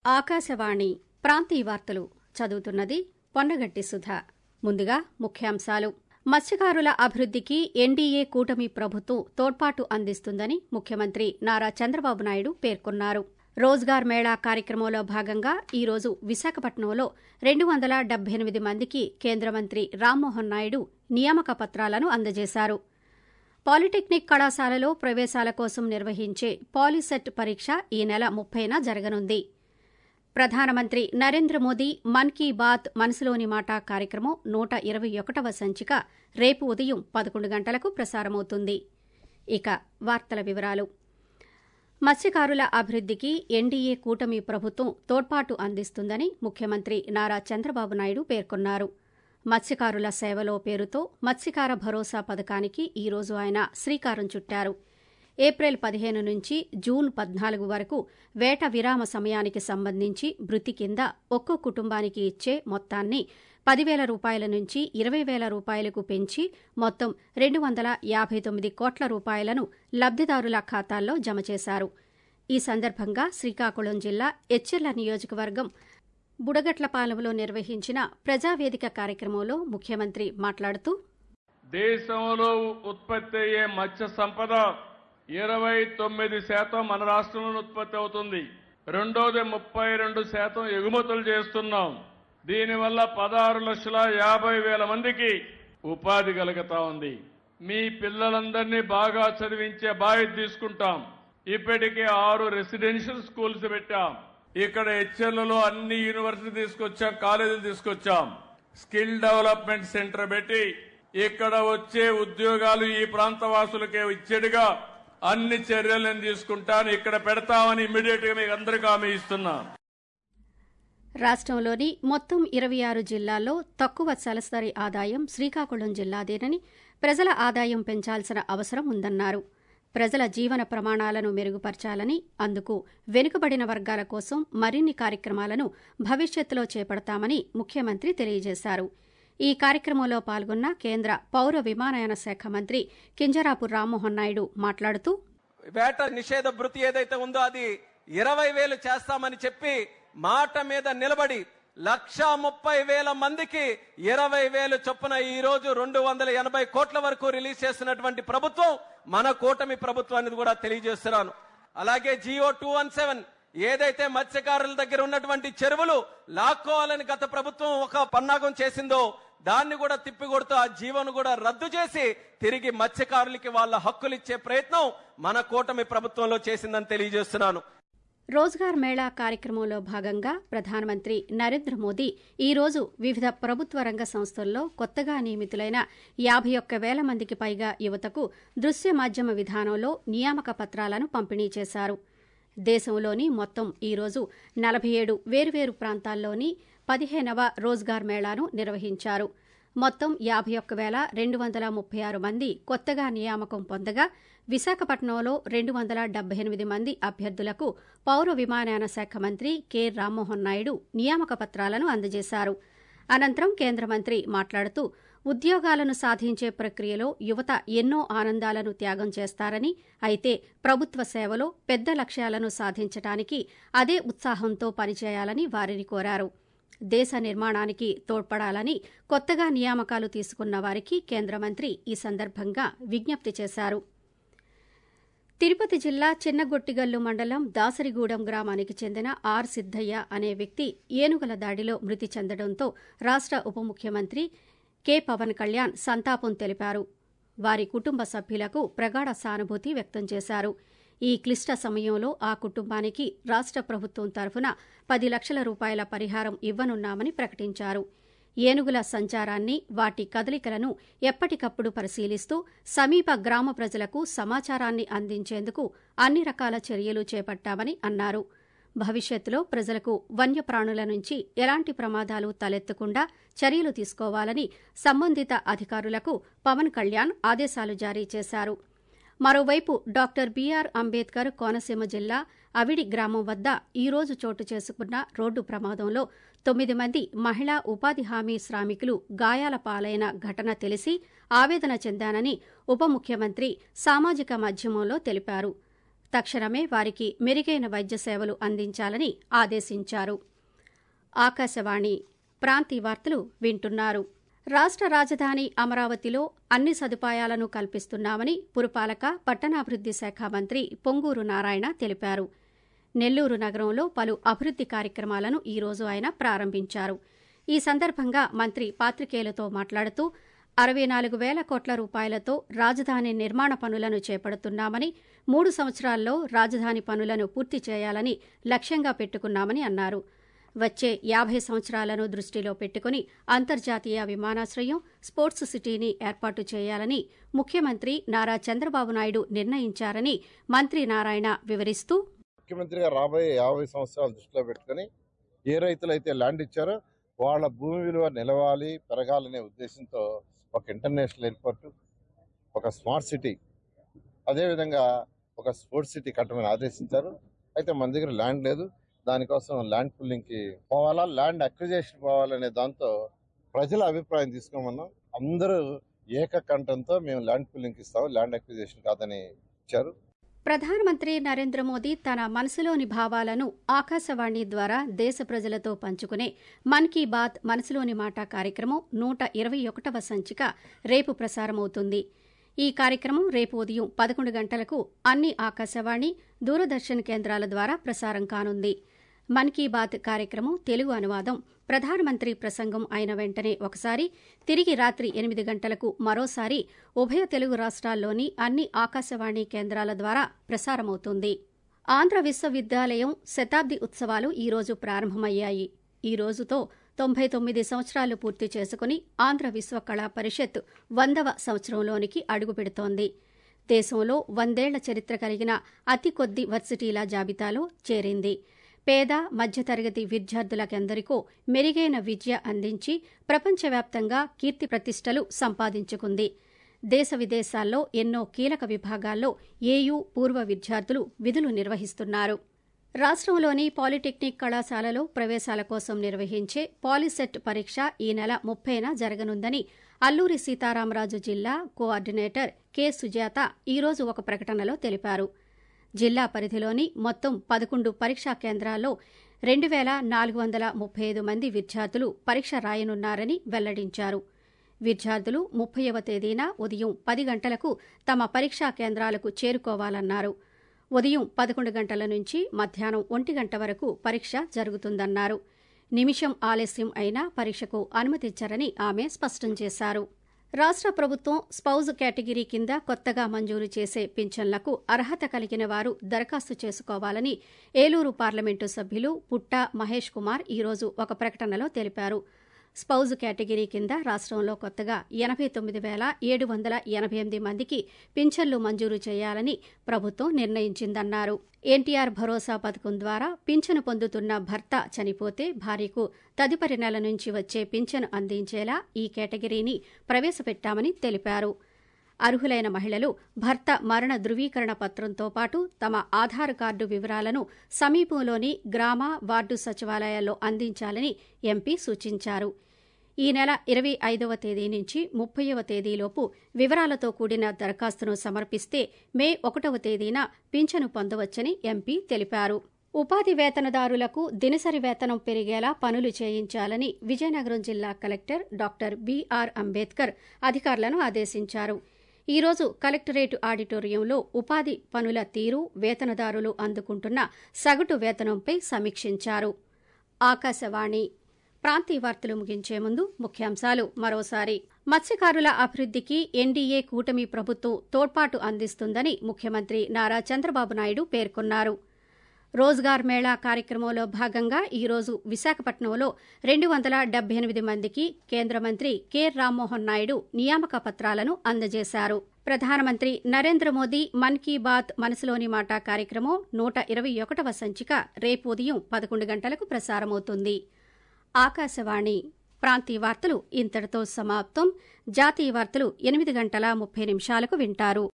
ఆకాశవాణి ప్రాంతీయ వార్తలు చదువుతున్నది పొన్నగంటి సుధ. ముందుగా ముఖ్యాంశాలు. మత్స్యకారుల అభివృద్ధికి ఎన్డీఏ కూటమి ప్రభుత్వం తోడ్పాటు అందిస్తుందని ముఖ్యమంత్రి నారా చంద్రబాబు నాయుడు పేర్కొన్నారు. రోజ్గార్ మేళా కార్యక్రమంలో భాగంగా ఈ రోజు విశాఖపట్నంలో 278 మందికి కేంద్ర మంత్రి రామ్మోహన్ నాయుడు నియామక పత్రాలను అందజేశారు. పాలిటెక్నిక్ కళాశాలలో ప్రవేశాల కోసం నిర్వహించే పాలిసెట్ పరీక్ష ఈ నెల 30న జరగనుంది. ప్రధానమంత్రి నరేంద్ర మోదీ మన్ కీ బాత్ మనసులోని మాట కార్యక్రమం 121వ సంచిక రేపు ఉదయం 11 గంటలకు ప్రసారమవుతుంది. ఇక వార్తల వివరాలు. మత్స్యకారుల అభివృద్ధికి ఎన్డీఏ కూటమి ప్రభుత్వం తోడ్పాటు అందిస్తుందని ముఖ్యమంత్రి నారా చంద్రబాబు నాయుడు పేర్కొన్నారు. మత్స్యకారుల సేవలో పేరుతో మత్స్యకార భరోసా పథకానికి ఈ రోజు ఆయన శ్రీకారం చుట్టారు. ఏప్రిల్ 15 నుంచి జూన్ 14 వరకు వేట విరామ సమయానికి సంబంధించి భృతి కింద ఒక్కో కుటుంబానికి ఇచ్చే మొత్తాన్ని 10,000 రూపాయల నుంచి 20,000 రూపాయలకు పెంచి మొత్తం 259 కోట్ల రూపాయలను లబ్దిదారుల ఖాతాల్లో జమ చేశారు. ఈ సందర్భంగా శ్రీకాకుళం జిల్లా ఎచ్చెర్ల నియోజకవర్గం బుడగట్లపాలెంలో నిర్వహించిన ప్రజావేదిక కార్యక్రమంలో ముఖ్యమంత్రి మాట్లాడుతూ, దేశంలో ఉత్పత్తి అయ్యే మత్స్య సంపద 29% మన రాష్ట్రంలో ఉత్పత్తి అవుతుంది. రెండోది 32% ఎగుమతులు చేస్తున్నాం. దీనివల్ల 16,50,000 మందికి ఉపాధి కలుగుతా ఉంది. మీ పిల్లలందరినీ బాగా చదివించే బాధ్యత తీసుకుంటాం. ఇప్పటికే 6 రెసిడెన్షియల్ స్కూల్స్ పెట్టాం. ఇక్కడ హెచ్ఎల్లలో అన్ని యూనివర్సిటీ తీసుకొచ్చాం, కాలేజీలు తీసుకొచ్చాం. స్కిల్ డెవలప్మెంట్ సెంటర్ పెట్టి ఇక్కడ వచ్చే ఉద్యోగాలు ఈ ప్రాంత వాసులకే ఇచ్చేట్టుగా అన్ని చర్యలు నేను తీసుకుంటాను. ఇక్కడ పెడతామని ఇమ్మీడియట్ గా మీకు అందరికీ హామీ ఇస్తున్నా. రాష్ట్రంలోని మొత్తం 26 జిల్లాల్లో తక్కువ సరాసరి ఆదాయం శ్రీకాకుళం జిల్లాదేనని, ప్రజల ఆదాయం పెంచాల్సిన అవసరం ఉందన్నారు. ప్రజల జీవన ప్రమాణాలను మెరుగుపరచాలని, అందుకు వెనుకబడిన వర్గాల కోసం మరిన్ని కార్యక్రమాలను భవిష్యత్తులో చేపడతామని ముఖ్యమంత్రి తెలియజేశారు. ఈ కార్యక్రమంలో పాల్గొన్న కేంద్ర పౌర విమానయాన శాఖ మంత్రి కింజరాపు రామ్మోహన్ నాయుడు మాట్లాడుతూ, వేట నిషేధ భృతి ఏదైతే ఉందో అది 20,000 చేస్తామని చెప్పి మాట మీద నిలబడి 130,000 మందికి 20,000 చొప్పున ఈ రోజు 280 కోట్ల వరకు రిలీజ్ చేస్తున్నటువంటి ప్రభుత్వం మన కూటమి ప్రభుత్వం అనేది కూడా తెలియజేస్తున్నాను. అలాగే జియో 217 ఏదైతే మత్స్యకారుల దగ్గర ఉన్నటువంటి చెరువులు లాక్కోవాలని గత ప్రభుత్వం ఒక పన్నాగం చేసిందో దాన్ని కూడా తిప్పికొడుతూ ఆ జీవోను కూడా రద్దు చేసి తిరిగి మత్స్యకారులకి వాళ్ళ హక్కులు ఇచ్చే ప్రయత్నం మన కూటమి ప్రభుత్వంలో చేసిందని తెలియజేస్తున్నాను. రోజ్గార్ మేళా కార్యక్రమంలో భాగంగా ప్రధానమంత్రి నరేంద్ర మోదీ ఈ రోజు వివిధ ప్రభుత్వ రంగ సంస్థల్లో కొత్తగా నియమితులైన 51,000 మందికి పైగా యువతకు దృశ్య మాధ్యమ విధానంలో నియామక పత్రాలను పంపిణీ చేశారు. దేశంలోని మొత్తం ఈ రోజు 47 వేర్వేరు ప్రాంతాల్లోని 15వ రోజ్గార్ మేళాను నిర్వహించారు. మొత్తం 51,236 మంది కొత్తగా నియామకం పొందగా విశాఖపట్నంలో 278 మంది అభ్యర్థులకు పౌర విమానయాన శాఖ మంత్రి కె రామ్మోహన్ నాయుడు నియామక పత్రాలను అందజేశారు. అనంతరం కేంద్ర మంత్రి మాట్లాడుతూ, ఉద్యోగాలను సాధించే ప్రక్రియలో యువత ఎన్నో ఆనందాలను త్యాగం చేస్తారని, అయితే ప్రభుత్వ సేవలో పెద్ద లక్ష్యాలను సాధించడానికి అదే ఉత్సాహంతో పనిచేయాలని వారిని కోరారు. దేశ నిర్మాణానికి తోడ్పడాలని కొత్తగా నియామకాలు తీసుకున్న వారికి కేంద్ర మంత్రి ఈ సందర్భంగా విజ్ఞప్తి చేశారు. తిరుపతి జిల్లా చిన్నగొట్టిగల్లు మండలం దాసరిగూడెం గ్రామానికి చెందిన ఆర్ సిద్దయ్య అనే వ్యక్తి ఏనుగుల దాడిలో మృతి చెందడంతో రాష్ట్ర ఉప ముఖ్యమంత్రి కె పవన్ కళ్యాణ్ సంతాపం తెలిపారు. వారి కుటుంబ సభ్యులకు ప్రగాఢ సానుభూతి వ్యక్తం చేశారు. ఈ క్లిష్ట సమయంలో ఆ కుటుంబానికి రాష్ట్ర ప్రభుత్వం తరఫున 10 లక్షల రూపాయల పరిహారం ఇవ్వనున్నామని ప్రకటించారు. ఏనుగుల సంచారాన్ని, వాటి కదలికలను ఎప్పటికప్పుడు పరిశీలిస్తూ సమీప గ్రామ ప్రజలకు సమాచారాన్ని అందించేందుకు అన్ని రకాల చర్యలు చేపట్టామని అన్నారు. భవిష్యత్తులో ప్రజలకు వన్యప్రాణుల నుంచి ఎలాంటి ప్రమాదాలు తలెత్తకుండా చర్యలు తీసుకోవాలని సంబంధిత అధికారులకు పవన్ కళ్యాణ్ ఆదేశాలు జారీ చేశారు. మరోవైపు డాక్టర్ బీఆర్ అంబేద్కర్ కోనసీమ జిల్లా అవిడి గ్రామం వద్ద ఈ రోజు చోటు చేసుకున్న రోడ్డు ప్రమాదంలో 9 మంది మహిళా ఉపాధి హామీ శ్రామికులు గాయాల పాలైన ఘటన తెలిసి ఆవేదన చెందానని ఉప ముఖ్యమంత్రి సామాజిక మాధ్యమంలో తెలిపారు. తక్షణమే వారికి మెరుగైన వైద్య సేవలు అందించాలని ఆదేశించారు. ఆకాశవాణి ప్రాంతీయ వార్తలు వింటున్నారు. రాష్ట్ర రాజధాని అమరావతిలో అన్ని సదుపాయాలను కల్పిస్తున్నామని పురపాలక పట్టణాభివృద్ది శాఖ మంత్రి పొంగూరు నారాయణ తెలిపారు. నెల్లూరు నగరంలో పలు అభివృద్ది కార్యక్రమాలను ఈ రోజు ఆయన ప్రారంభించారు. ఈ సందర్భంగా మంత్రి పాత్రికేయులతో మాట్లాడుతూ 64,000 కోట్ల రూపాయలతో రాజధాని నిర్మాణ పనులను చేపడుతున్నామని, 3 సంవత్సరాల్లో రాజధాని పనులను పూర్తి చేయాలని లక్ష్యంగా పెట్టుకున్నామని అన్నారు. వచ్చే 50 సంవత్సరాలను దృష్టిలో పెట్టుకుని అంతర్జాతీయ విమానాశ్రయం, స్పోర్ట్స్ సిటీని ఏర్పాటు చేయాలని ముఖ్యమంత్రి నారా చంద్రబాబు నాయుడు నిర్ణయించారని మంత్రి నారాయణ వివరిస్తూ, ముఖ్యమంత్రిగా రాబోయే 50 సంవత్సరాలు దృష్టిలో పెట్టుకుని ఏ రైతులైతే ల్యాండ్ ఇచ్చారో వాళ్ళ భూమి విలువ నిలవాలి, పెరగాలనే ఉద్దేశంతో ఒక ఇంటర్నేషనల్ ఎయిర్పోర్టు, ఒక స్మార్ట్ సిటీ, అదేవిధంగా ఒక స్పోర్ట్స్ సిటీ కట్టమని ఆదేశించారు. అయితే మన దగ్గర ల్యాండ్ లేదు. దానికోసం ల్యాండ్ పుల్లింగ్కి పోవాలా, ల్యాండ్ అక్విజిషన్ పోవాలనే దాంతో ప్రజల అభిప్రాయం తీసుకోమన్నాం. అందరూ ఏకకంఠంతో మేము ల్యాండ్ పుల్లింగ్కి ఇస్తాము, ల్యాండ్ అక్విజిషన్ కాదని ఇచ్చారు. ప్రధానమంత్రి నరేంద్ర మోదీ తన మనసులోని భావాలను ఆకాశవాణి ద్వారా దేశ ప్రజలతో పంచుకునే మన్ కీ బాత్ మనసులోని మాట కార్యక్రమం 121వ సంచిక రేపు ప్రసారమవుతుంది. ఈ కార్యక్రమం రేపు ఉదయం 11 గంటలకు అన్ని ఆకాశవాణి, దూరదర్శన్ కేంద్రాల ద్వారా ప్రసారం కానుంది. మన్ కీ బాత్ కార్యక్రమం తెలుగు అనువాదం ప్రధానమంత్రి ప్రసంగం అయిన వెంటనే ఒకసారి, తిరిగి రాత్రి 8 గంటలకు మరోసారి ఉభయ తెలుగు రాష్ట్రాల్లోని అన్ని ఆకాశవాణి కేంద్రాల ద్వారా ప్రసారమవుతుంది. ఆంధ్ర విశ్వవిద్యాలయం శతాబ్ది ఉత్సవాలు ఈ రోజు ప్రారంభమయ్యాయి. ఈ రోజుతో 99 సంవత్సరాలు పూర్తి చేసుకుని ఆంధ్ర విశ్వ కళా పరిషత్ 100వ సంవత్సరంలోనికి అడుగుపెడుతోంది. దేశంలో 100 ఏళ్ల చరిత్ర కలిగిన అతి కొద్ది వర్సిటీల జాబితాలో చేరింది. పేద, మధ్యతరగతి విద్యార్థులకెందరికో మెరుగైన విద్య అందించి ప్రపంచవ్యాప్తంగా కీర్తి ప్రతిష్టలు సంపాదించుకుంది. దేశ విదేశాల్లో ఎన్నో కీలక విభాగాల్లో ఏయూ పూర్వ విద్యార్థులు విధులు నిర్వహిస్తున్నారు. రాష్ట్రంలోని పాలిటెక్నిక్ కళాశాలలో ప్రవేశాల కోసం నిర్వహించే పాలిసెట్ పరీక్ష ఈ నెల 30న జరగనుందని అల్లూరి సీతారామరాజు జిల్లా కోఆర్డినేటర్ కె సుజాత ఈరోజు ఒక ప్రకటనలో తెలిపారు. జిల్లా పరిధిలోని మొత్తం 11 పరీక్షా కేంద్రాల్లో 2,435 మంది విద్యార్థులు పరీక్ష రాయనున్నారని వెల్లడించారు. విద్యార్థులు 30వ తేదీన ఉదయం 10 గంటలకు తమ పరీక్షా కేంద్రాలకు చేరుకోవాలన్నారు. ఉదయం 11 గంటల నుంచి మధ్యాహ్నం 1 గంట వరకు పరీక్ష జరుగుతుందన్నారు. నిమిషం ఆలస్యం అయినా పరీక్షకు అనుమతించరని ఆమె స్పష్టం చేశారు. రాష్ట్ర ప్రభుత్వం స్పౌజ్ కేటగిరీ కింద కొత్తగా మంజూరు చేసే పింఛన్లకు అర్హత కలిగిన వారు దరఖాస్తు చేసుకోవాలని ఏలూరు పార్లమెంటు సభ్యులు పుట్ట మహేష్ కుమార్ ఈరోజు ఒక ప్రకటనలో తెలిపారు. స్పౌజ్ కేటగిరీ కింద రాష్ట్రంలో కొత్తగా 89,788 మందికి పింఛన్లు మంజూరు చేయాలని ప్రభుత్వం నిర్ణయించిందన్నారు. ఎన్టీఆర్ భరోసా పథకం ద్వారా పింఛను పొందుతున్న భర్త చనిపోతే భార్యకు తదుపరి నెల నుంచి వచ్చే పింఛను అందించేలా ఈ కేటగిరీని ప్రవేశపెట్టామని తెలిపారు. అర్హులైన మహిళలు భర్త మరణ ధృవీకరణ పత్రంతో పాటు తమ ఆధార్ కార్డు వివరాలను సమీపంలోని గ్రామ, వార్డు సచివాలయాల్లో అందించాలని ఎంపీ సూచించారు. ఈ నెల 25వ తేదీ నుంచి 30వ తేదీలోపు వివరాలతో కూడిన దరఖాస్తును సమర్పిస్తే మే 1వ తేదీన పింఛను పొందవచ్చని ఎంపీ తెలిపారు. ఉపాధి వేతనదారులకు దినసరి వేతనం పెరిగేలా పనులు చేయించాలని విజయనగరం జిల్లా కలెక్టర్ డాక్టర్ బిఆర్ అంబేద్కర్ అధికారులను ఆదేశించారు. ఈరోజు కలెక్టరేట్ ఆడిటోరియంలో ఉపాధి పనుల తీరు, వేతనదారులు అందుకుంటున్న సగటు వేతనంపై సమీక్షించారు. ఆకాశవాణి ప్రాంతీయ వార్తలు ముగించే ముందు ముఖ్యాంశాలు మరోసారి. మత్స్యకారుల అభివృద్ధికి ఎన్డీఏ కూటమి ప్రభుత్వం తోడ్పాటు అందిస్తుందని ముఖ్యమంత్రి నారా చంద్రబాబు నాయుడు పేర్కొన్నారు. రోజ్గార్ మేళా కార్యక్రమంలో భాగంగా ఈరోజు విశాఖపట్నంలో 278 మందికి కేంద్ర మంత్రి కె రామ్మోహన్ నాయుడు నియామక పత్రాలను అందజేశారు. ప్రధానమంత్రి నరేంద్ర మోదీ మన్ కీ బాత్ మనసులోని మాట కార్యక్రమం 121వ సంచిక రేపు ఉదయం 11 గంటలకు ప్రసారమవుతుంది. ఆకాశవాణి ప్రాంతీయ వార్తలు ఇంతటితో సమాప్తం. జాతీయ వార్తలు 8:30 వింటారు.